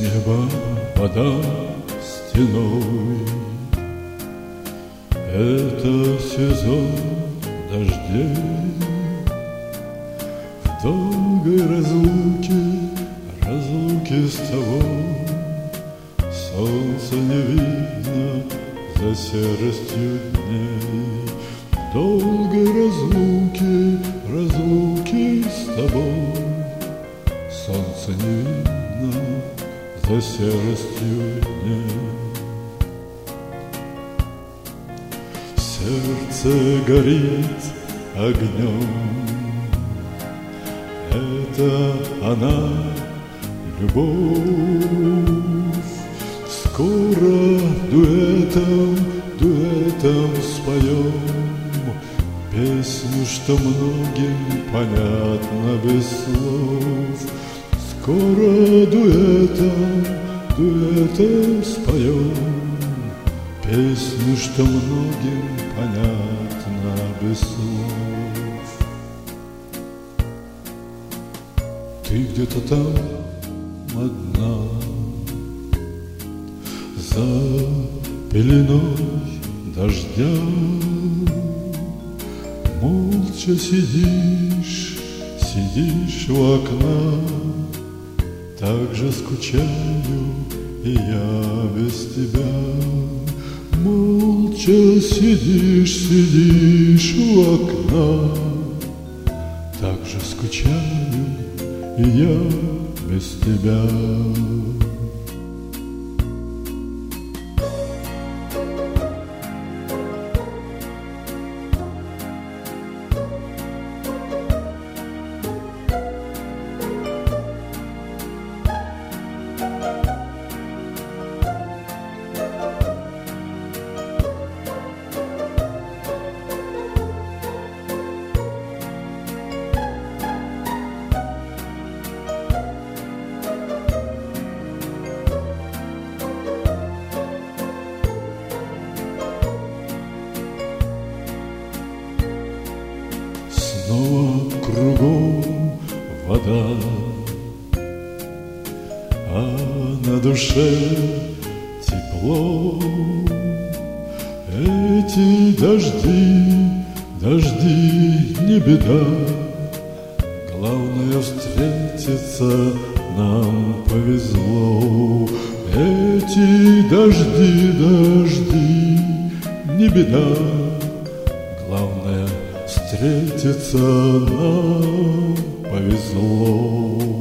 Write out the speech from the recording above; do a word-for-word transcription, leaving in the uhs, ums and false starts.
неба вода стеной. Это сезон дождей. В долгой разлуке, разлуке с тобой солнца не видно за серостью дней. В долгой разлуке, разлуке с тобой солнца не видно за серостью дней. Сердце горит огнем, это она, любовь. Скоро дуэтом, дуэтом споем песню, что многим понятно без слов. Скоро дуэтом, дуэтом споем песню, что многим понятно без слов. Ты где-то там одна, за пеленой дождя, молча сидишь, сидишь у окна. Так же скучаю и я без тебя. Молча сидишь, сидишь у окна. Так же скучаю и я без тебя. Снова кругом вода, а на душе тепло. Эти дожди, дожди не беда, главное встретиться нам повезло. Эти дожди, дожди не беда, главное встретиться нам повезло.